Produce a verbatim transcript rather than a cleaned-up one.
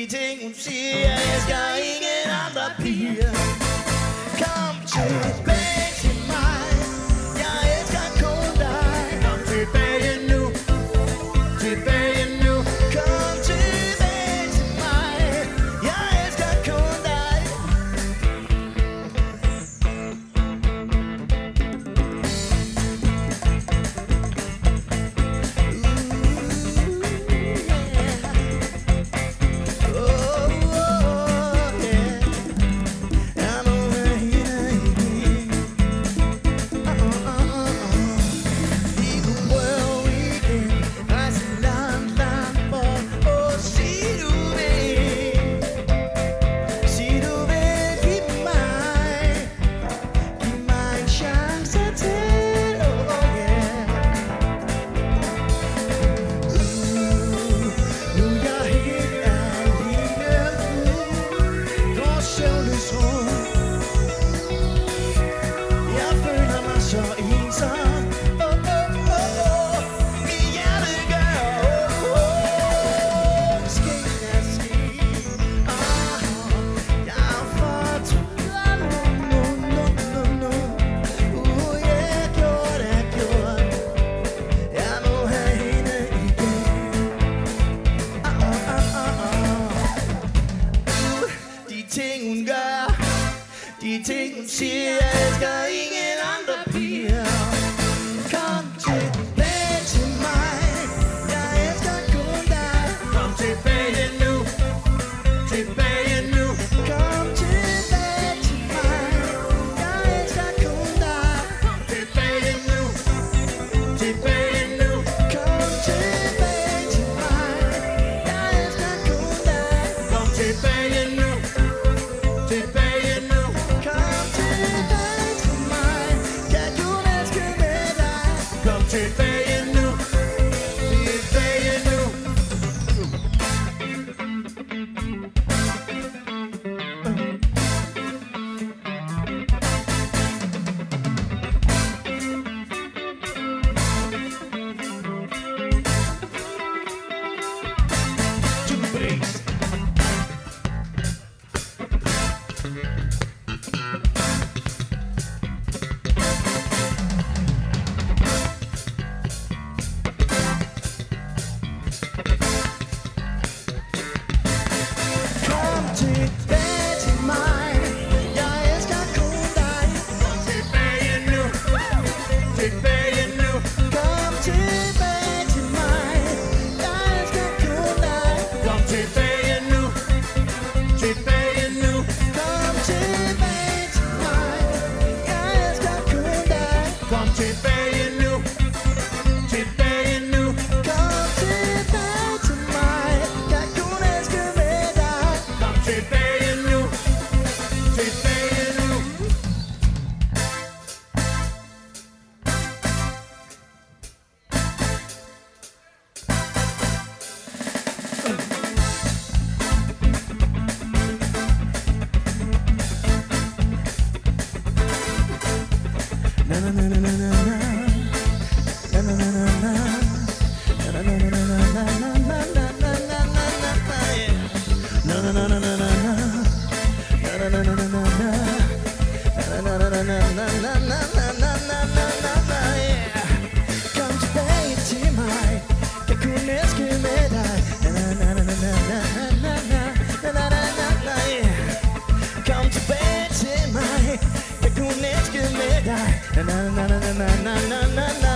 ting hun siger, jeg skal ingen andre piger. Kom tilbage til mig, jeg elsker kun dig. Kom tilbage nu, tilbage nu. Kom tilbage til mig, jeg elsker kun dig. De ting hun siger, jeg elsker ingen andre piger. Kom tilbage til mig, jeg elsker kun dig. Kom tilbage nu, tilbage nu. Kom tilbage til mig, jeg elsker kun dig. Kom tilbage nu, tilbage nu. Kom tilbage til mig, jeg elsker kun dig. Kom tilbage nu, tilbage nu. Tilbage nu, tilbage nu. Na na na na na na na na.